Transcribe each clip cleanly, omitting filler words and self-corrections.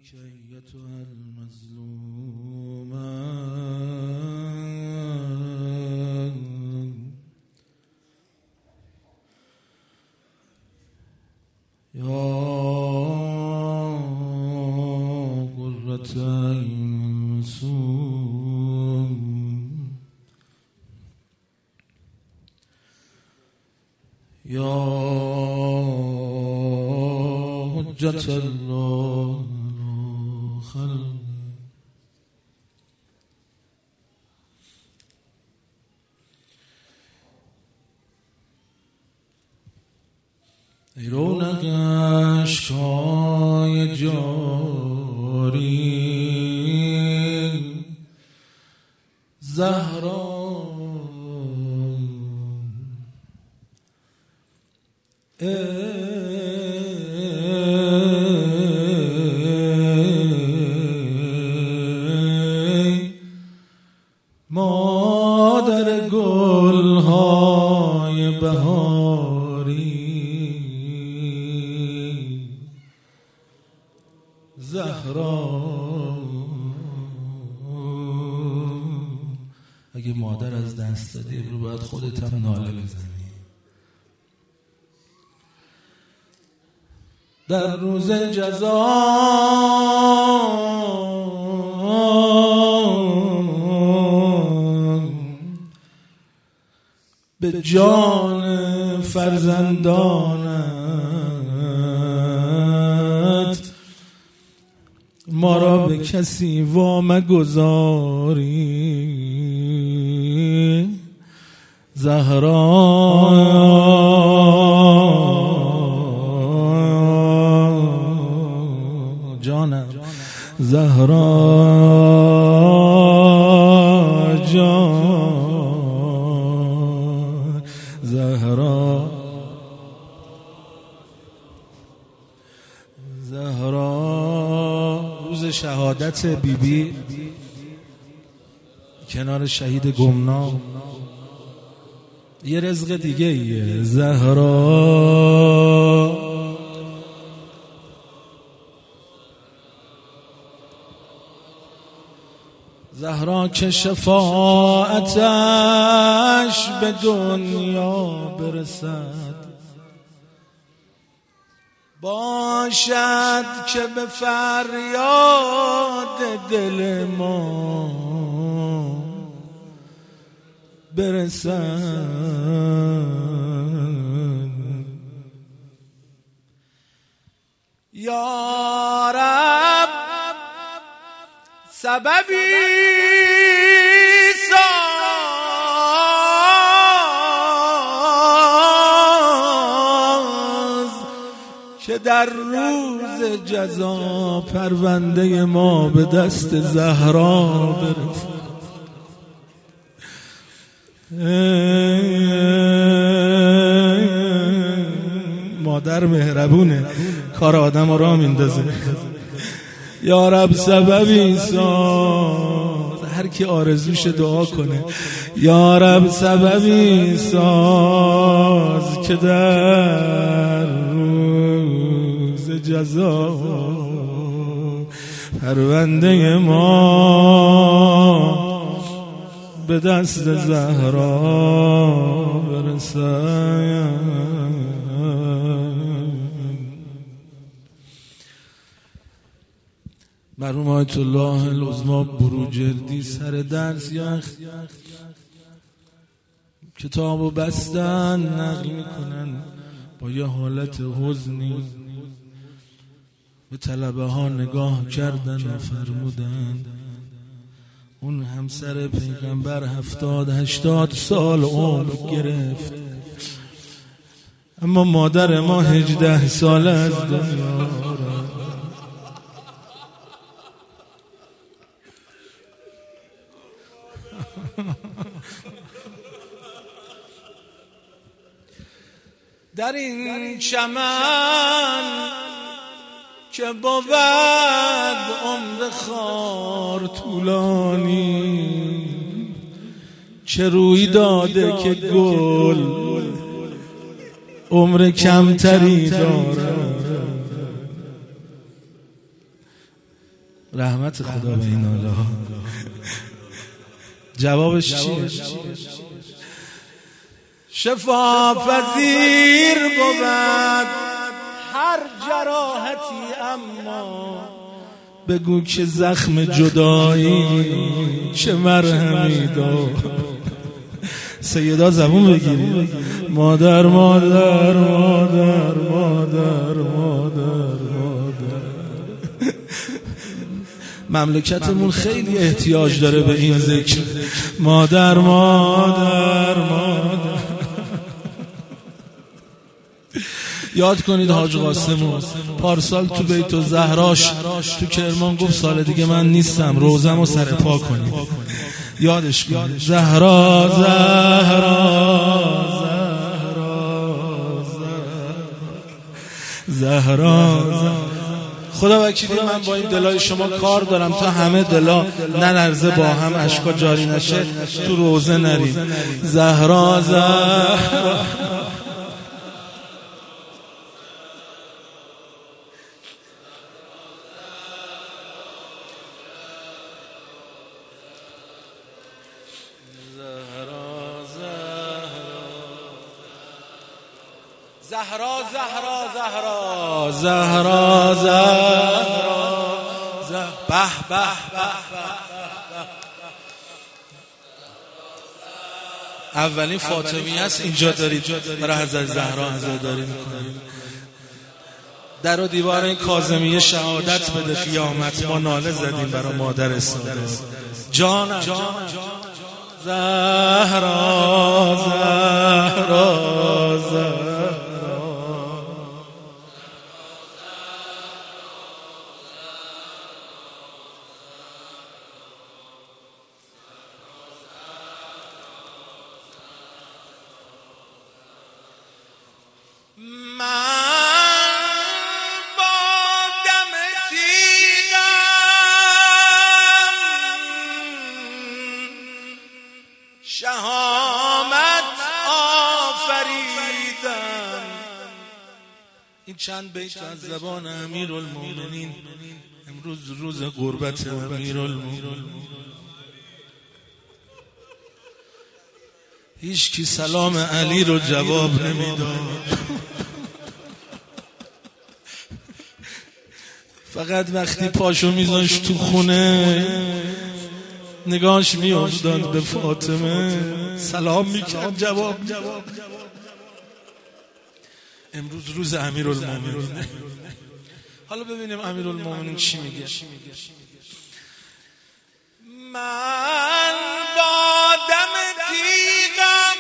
عليك أيتها المظلومة يا قرة عين المسوم يا حجة الله خلق ای رونق اشک‌های جاری زهرا مادر گل‌های بهاری زهرا اگه مادر از دست دادی رو باید خودت هم ناله بزنی. در روز جزا به جان فرزندانت ما را به کسی وامگذاری زهرا جانم زهرا جان زهرا روز شهادت بیبی کنار شهید گمنام یه رزق دیگه ایه. زهرا که شفاعتش به دنیا برسد باشد که به فریاد دل ما برسد. یا رب سببی ساز که در روز جزا پرونده ما به دست زهرا برسد. مادر مهربونه کار آدم را میندازه. یا رب سببی ساز، هر کی آرزوش دعا کنه. یا رب سببی ساز که در روز جزا پرونده ما به دست زهرا برسد. مرحوم آیت الله العظمی بروجردی سر درس یخ کتابو بستن نقل میکنن با یه حالت حزنی به طلبه ها نگاه کردن و فرمودن اون همسر پیغمبر 70-80 سال عمر گرفت اما مادر ما 18 ساله از دنیا در این چمن که بود عمر خار طولانی چه روی داده که گل عمر کمتری دارد رحمت خدا به این حالا. جوابش چیه؟ شفا پذیر بود هر جراحتی، اما بگو که زخم جدایی چه مرهمی داد. سیدا زبون بگیری. مادر مادر مادر مادر مادر مادر. مملکتمون خیلی احتیاج داره به این ذکر. مادر مادر مادر. یاد کنید حاج قاسمو پارسال تو بیت الزهراش تو کرمان گفت سال دیگه من نیستم، روزمو سر پا کنید. یادش کنید. زهرا زهرا زهرا زهرا. خدا وکیلی من با این دلای شما کار دارم تا همه دلا نلرزه، با هم اشکا جاری نشه، تو روزه نرید. زهرا زهرا زهرا زهرا زهرا زهرا زهرا به به به. اولین فاطمی است اینجا دارید برای حضرت زهرا عزاداری میکنید. در و دیوار این کاظمیه شهادت بده قیامت ما ناله زدیم برای مادر سادات. جانم زهرا زهرا زهرا. شهامت آفریدم. این چند بیت از زبان امیرالمومنین. امروز روز قربت امیرالمومنین. هیچ کی سلام علی رو جواب نمیداد. فقط وقتی پاشو میذاش تو خونه نگاهش میافتاد به فاطمه، سلام میکرد جواب. امروز روز امیرالمومنین. حالا ببینیم امیرالمومنین چی میگه. من با دم تیغم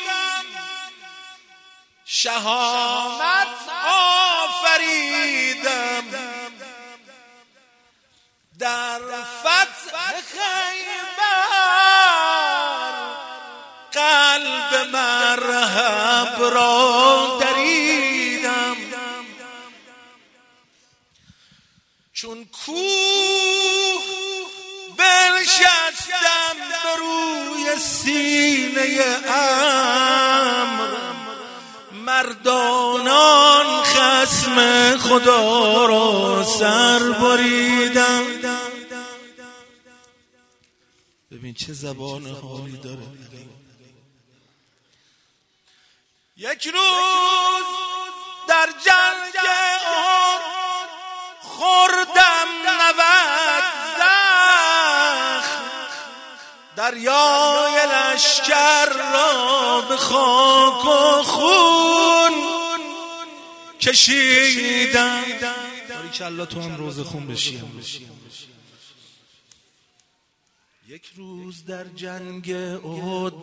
شهامت آفریدم، در فتح خیبر قلب مرهب را دریدم. چون کوه بنشستم به روی سینه امر، مردانان خصم خدا را سر بریدم. ببین چه زبان حالی داره. یک روز در جنگ احد خوردم 90 زخم، دریای لشکر را به خاک و خون کشیدم. باریکالله تو هم روزه خون بشیم. یک روز در جنگ احد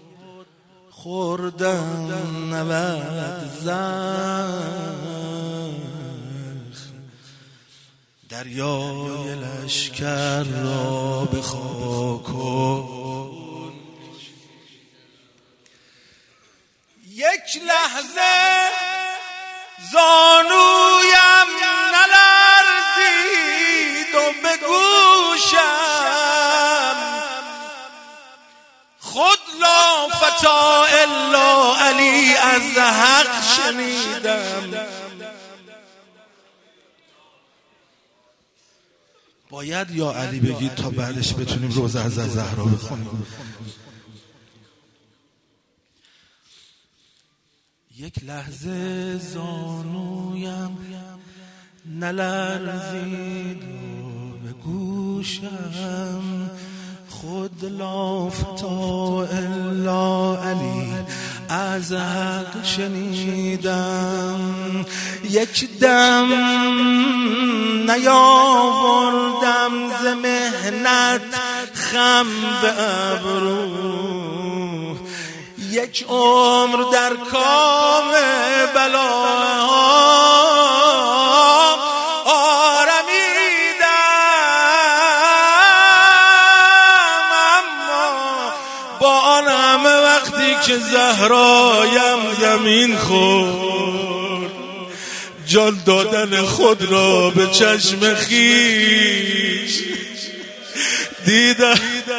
خوردم 90 زخم، دریای لشکر را به خاک و یک لحظه زانویم نلرزید و به گوشم خود لا فتا الا علی از حق شنیدم. باید یا علی بگید تا بعدش بتونیم روزه از زهرا بخونیم. یک لحظه زانویم نلرزید و به گوشم خود لافتا الا علی از حق شنیدم. یک دم نیاوردم ز محنت خم به ابرو، یک عمر در کام بلاها آرمیدم، اما با آن همه وقتی که زهرایم زمین خورد، جان دادن خود را به چشم خویش دیدم.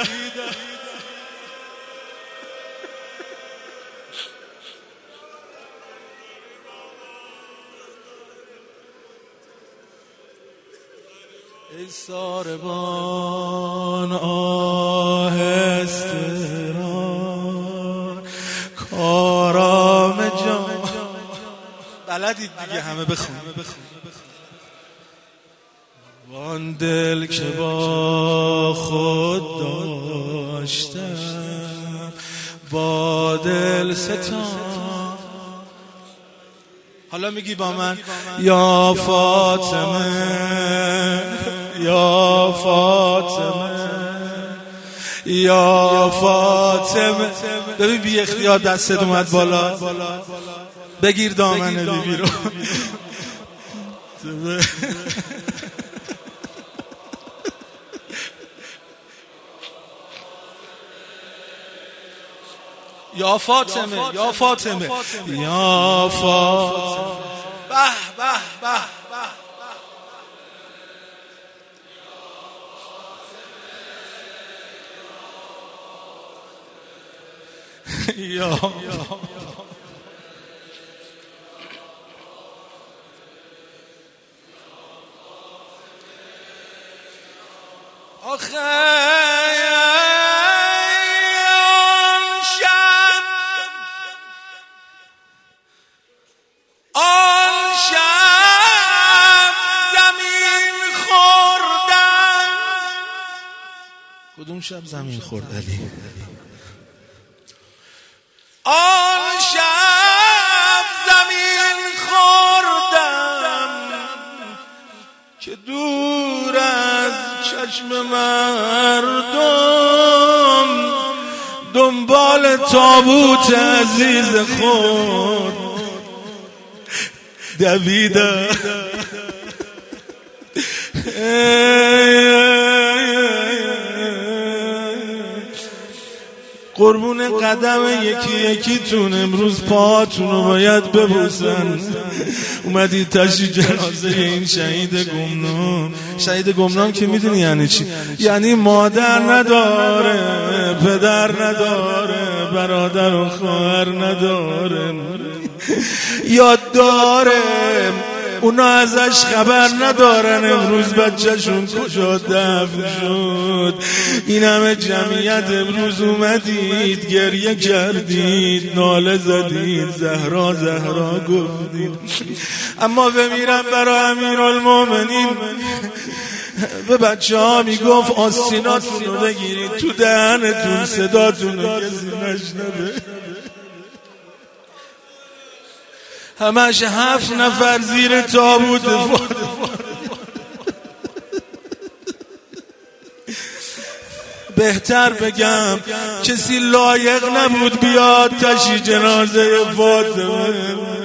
ای ساربان آهسته را کارام جان، بلدید دیگه همه بخون. وان دل که با خود داشتم با دل ستان. حالا میگی با من یا فاطمه یا فاطمه یا فاطمه. ببین بی اختیار دستت اومد بالا، بگیر دامن بیبی رو. یا فاطمه یا فاطمه یا فاطمه. به به به به یا آخه کدوم شب زمین خورد علی؟ آن شب زمین خوردم که دور از چشم مردم دنبال تابوت عزیز خود دویدم. قربون قدم یکی یکیتون امروز پاهاتون رو باید ببوسن. اومدید تشییع جنازه این شهید گمنام. شهید گمنام که میدونی یعنی چی؟ یعنی مادر نداره، پدر نداره، برادر و خواهر نداره. یاد داره اونا ازش خبر ندارن امروز بچهشون کجا دفن شد. این همه جمعیت امروز اومدید گریه کردید، ناله زدید، زهرا زهرا گفتید. اما بمیرم برای امیرالمومنین به بچه ها میگفت آستیناتون رو بگیرید تو دهنتون، صداتون رو کسی نشنوه. همش 7 نفر زیر تابوت بهتر بگم کسی لایق نبود بیاد تشییع جنازه فاطمه.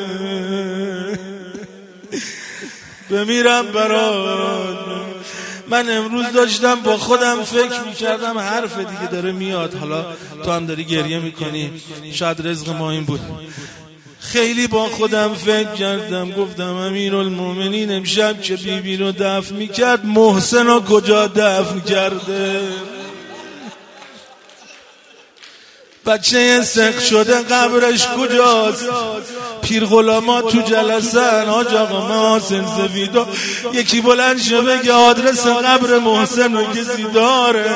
بمیرم برات. من امروز داشتم با خودم فکر میکردم، حرف دیگه داره میاد، حالا تو هم داری گریه میکنی، شاید رزق ما این بود. خیلی با خودم فکر کردم، گفتم امیرالمومنین امشب که بیبی رو دفن میکرد محسن رو کجا دفن کرده؟ بچه سق شده قبرش کجاست؟ پیر غلامات تو جلسن، حاج آقا محسن سفیدا یکی بلند شه بگه آدرس قبر محسن رو کسی داره؟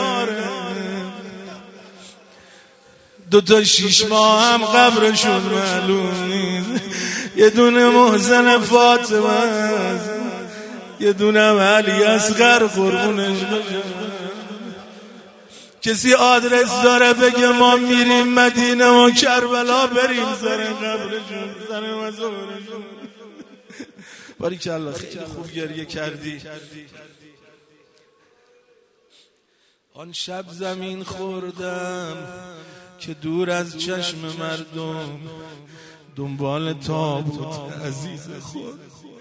2 تا 6 ماه هم قبرشون معلوم نیست. یه دونه محسن فاطمه است، یه دونه علی اصغر قربونش بشه. کسی آدرس داره بگه ما میریم مدینه و کربلا بریم سر قبرشون، سر مزارشون. باریکالله، خیلی خوب گریه کردی. آن شب زمین خوردم که دور از چشم مردم، دنبال تابوت عزیز خود.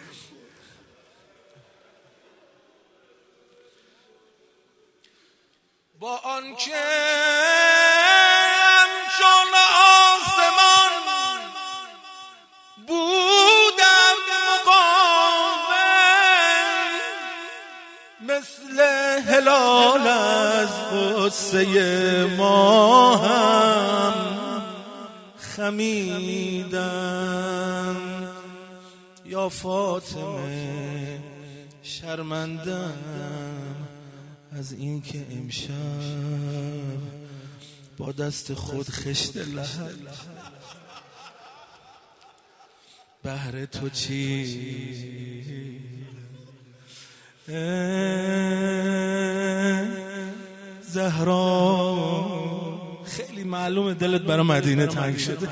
با آنکه همچون آسمان بودم مقاوم، مثل هلال از غصه ماهم خمیدم. یا فاطمه شرمندم از این که امشب با دست خود خشت لحد بهر تو چی زهرا. خیلی معلومه دلت برای مدینه تنگ شده،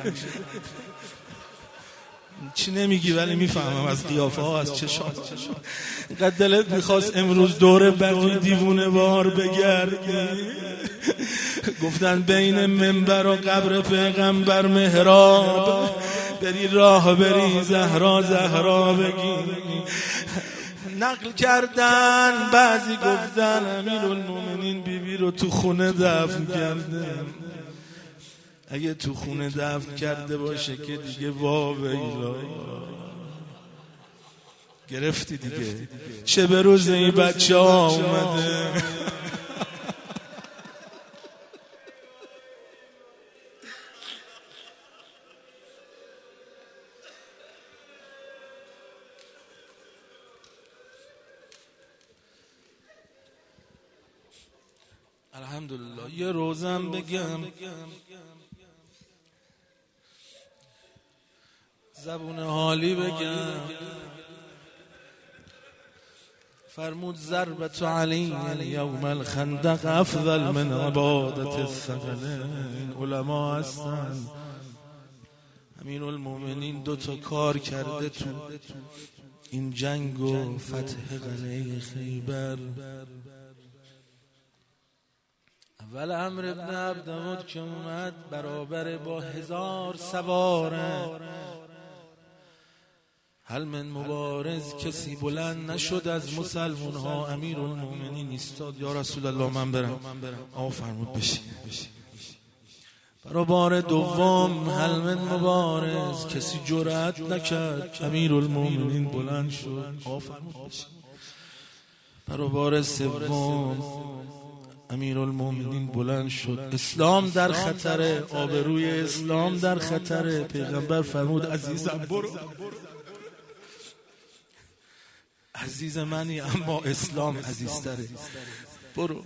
چی نمیگی ولی میفهمم از قیافه ها، از چشات. اینقدر دلت میخواست امروز دور بقی دیوونه وار بگردی. گفتن بین منبر و قبر پیغمبر محراب بری راه بری زهرا زهرا بگی. نقل کردن بعضی گفتن امیرالمومنین بیبی رو تو خونه دفن کرده. اگه تو خونه دفن کرده باشه که دیگه واویلا گرفتی دیگه. چه به روز این بچه ها اومده. الحمدلله. یه روزم بگم زبون حالی بگم. فرمود ضربت علی یوم الخندق افضل من عبادت الثقلین. علما هستن امیرالمومنین 2 تا کار کرده تو این جنگ و فتح قلعه خیبر. اول عمرو بن عبدود که اومد برابر با 1000 سواره، هل من مبارز کسی بلند نشد از مسلمون ها. امیرالمومنین ایستاد، یا رسول الله من برم. آقا فرمود بشین. برای بار دوم هل من مبارز کسی جرأت نکرد. امیرالمومنین بلند شد، آقا فرمود بشین. برای بار سوم امیرالمومنین بلند شد. اسلام در خطره، آبروی اسلام در خطره. پیغمبر فرمود عزیزم برو. عزیز منی اما اسلام عزیزتره، برو.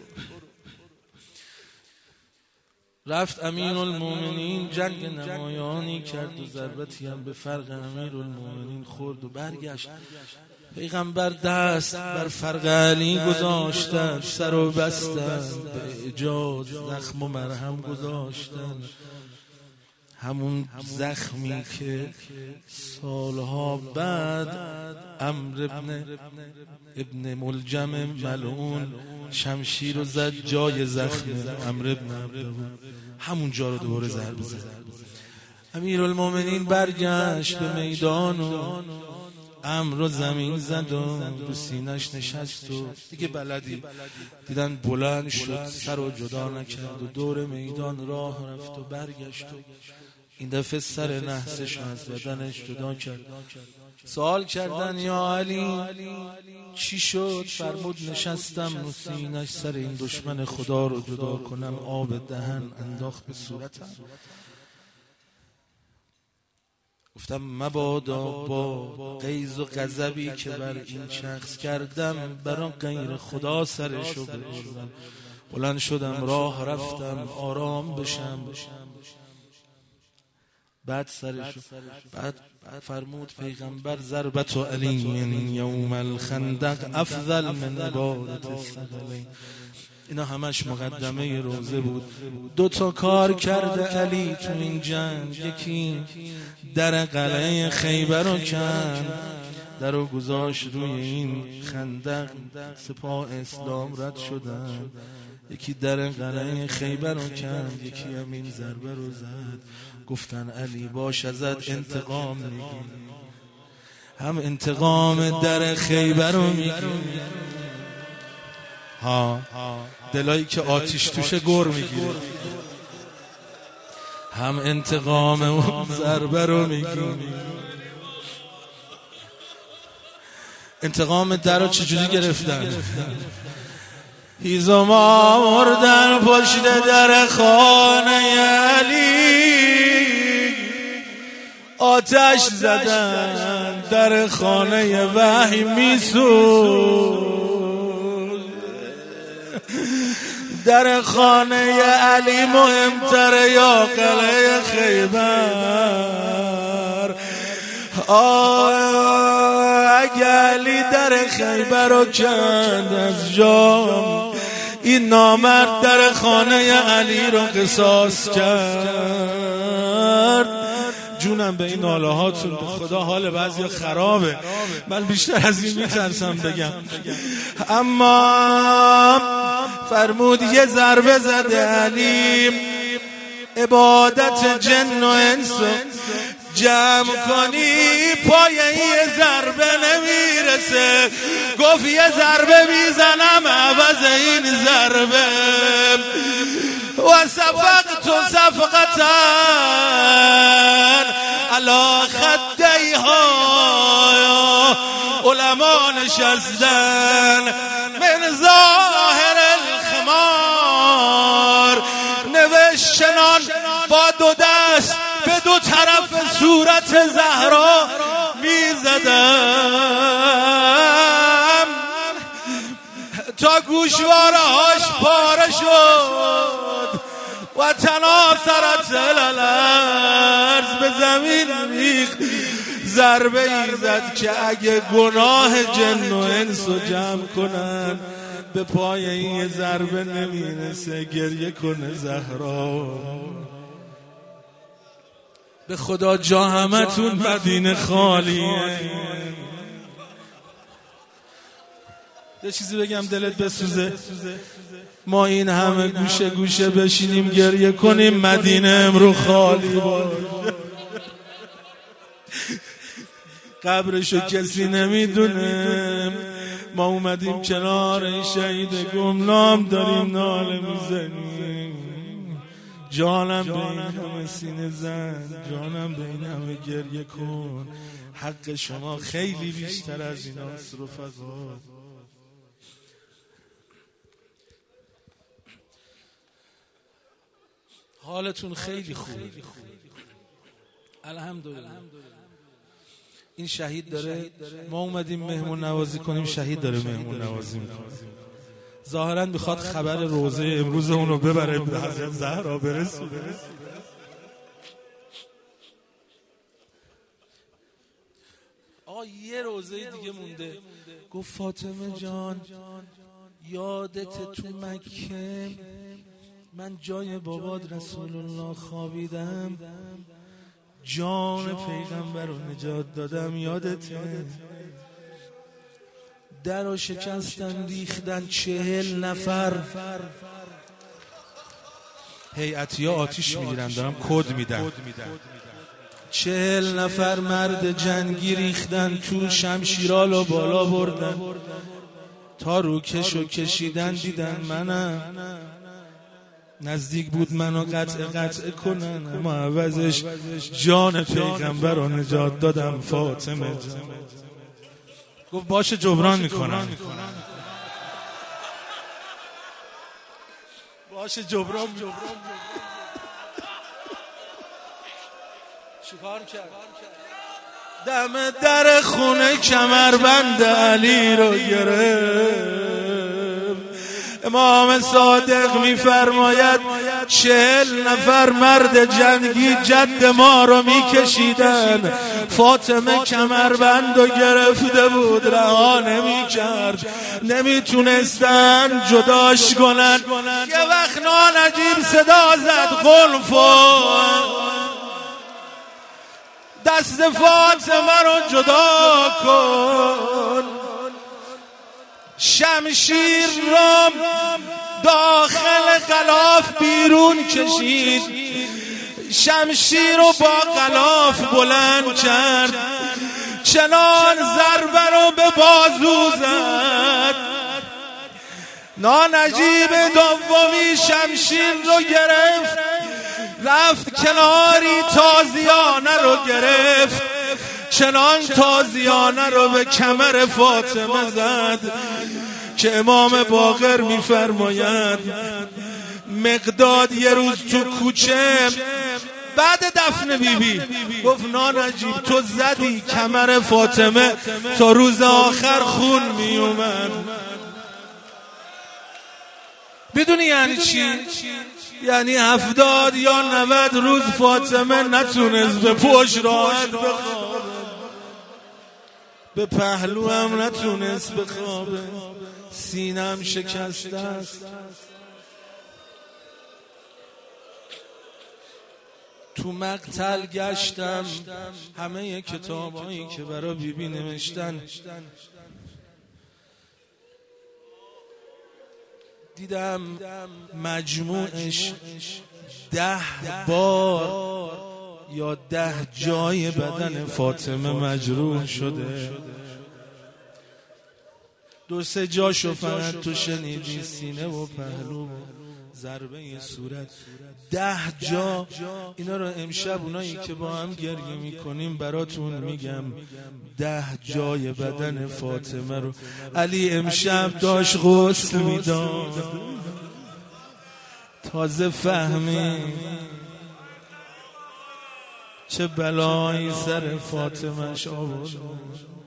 رفت امیرالمومنین جنگ نمایانی کرد و ضربتی هم به فرق امیرالمومنین خورد و برگشت. پیغمبر دست بر فرق علی گذاشتن، سر و بستن، به اجاز زخم و مرهم گذاشتن. همون زخمی که سالها بعد عمرو ابن ملجم ملعون شمشیر رو زد جای زخم عمرو بن عبدود، همون جا رو دوباره ضربه زد. امیرالمومنین برگشت به میدان و عمرو رو زمین زد و رو سینه‌اش نشست و دیگه بلدی دیدن بلند شد، سر رو جدا نکرد و دور میدان راه رفت و برگشت و این دفعه سر نحسش از بدنش جدا کرد. سوال کردن یا علی چی شد؟ فرمود نشستم رو سینه‌اش سر این دشمن خدا رو جدا کنم، آب دهن انداخت به صورتم. گفتم مبادا با غیظ و غضبی که بر این شخص کردم برای غیر خدا سرشو بریزم. بلند شدم راه رفتم آرام بشم. بعد فرمود پیغمبر ضربت علی یوم الخندق افضل من عبادت الثقلین. اینا همش مقدمه روزه بود. 2 تا کار کرده علی تو این جنگ. یکی در قلعه خیبر رو کند، در رو گذاشت روی این خندق، سپاه اسلام رد شدن. یکی در قلعه خیبر رو کند، یکی هم این ضربه رو زد. گفتن علی باش ازت انتقام میگیری. هم انتقام در خیبر رو میگیری، ها دلایی که آتیش توشه گر میگیره. هم انتقام اون ضربه رو میگیری. انتقام در رو چجوری گرفتن؟ هیزم آوردن پشت در خانه علی، آتش زدن در خانه وحی میسوز. در خانه علی مهمتر یا قلعه خیبر؟ اگه علی در خیبر رو کند از جام، این نامرد در خانه علی رو قصاص کرد. جونم به این ناله هاتون، به خدا حال بعضی خرابه، من بیشتر از این میترسم بگم. اما فرمود یه ضربه زده علی، عبادت جن و انس جمع کنی پای یه ضربه نمیرسه. گفت یه ضربه میزنم عوض این ضربه. و صفقت صفقتن علی خدیها، علما نشستن من ظاهر الخمار، نوشتنان با 2 دست به 2 طرف صورت زهرا میزدم تا گوشوارهاش پاره شد و تناثرت الارض، به زمین ریخت. ضربه ای زد که اگه گناه جن و انس رو جمع کنن به پای این ضربه نمیرسه. گریه کنه زهرا. به خدا جا همتون مدینه خالیه. یه چیزی بگم دلت بسوزه، ما این همه گوشه گوشه بشینیم گریه کنیم، مدینه امرو خالی باشه. قبرشو کسی نمیدونه، ما اومدیم کنار این شهید گمنام داریم ناله میزنیم. جانم به این همه سینه زن، جانم به این همه گریه کن. حق شما خیلی بیشتر از این هست رفقا. حالتون خیلی خوبه الحمدلله. این شهید داره، ما اومدیم مهمون نوازی کنیم، شهید داره مهمون نوازی میکنه. ظاهرا میخواد خبر روزه امروز اونو ببره به حضرت زهرا برسونه. آقا یه روزه دیگه مونده. گفت فاطمه جان یادت تو مکه من جای بابات رسول الله خوابیدم، جان پیغمبر رو نجات دادم، یادته؟ در رو شکستن ریختن 40 نفر هیئتی ها آتیش میگیرن، دارم کد میدن. 40 نفر مرد جنگی ریختن تو، شمشیرالو بالا بردن تا روکشو کشیدن، دیدن منم. نزدیک بود منو قطع کنن، اما عوضش جان پیغمبر رو نجات دادم فاطمه جان. گفت باشه جبران میکنم. باشه جبران. چیکار کرد؟ دم در خونه کمربند علی رو گرفت. امام صادق میفرماید 40 نفر مرد جنگی جد ما رو میکشیدن، فاطمه کمربند رو گرفته بود، رها نمیکرد، نمیتونستن جداش کنن. یه وقت نانجیب صدا زد خلفو، دست فاطمه رو جدا کن. شمشیر را داخل غلاف بیرون کشید، شمشیر رو با غلاف بلند کرد، چنان ضربه رو به بازو زد. نانجیب دومی شمشیر رو گرفت، رفت کناری تازیانه رو گرفت، چنان تازیانه رو به کمر فاطمه زد که امام باقر میفرماید مقداد یه روز تو کوچه بعد دفن بیبی گفت نانجیب تو زدی کمر فاطمه تا روز آخر خون میومد. بدونی یعنی چی؟ یعنی 70 یا 90 روز فاطمه نتونست به پشت راحت بخوابه، به پهلو هم نتونست بخوابه، سینم شکسته است. تو مقتل گشتم، همه کتابایی که برای بیبی نوشتن دیدم مجموعش 10 بار یا 10 جای بدن فاطمه مجروح شده. 2-3 جاشو فقط تو شنیدی، سینه و پهلو، ضربه صورت. 10 جا. اینا رو امشب اونایی که با هم گریه میکنیم براتون میگم. 10 جای بدن فاطمه رو علی امشب داشت غسل میداد، تازه فهمی چه بلایی سر فاطمه‌ش آورد.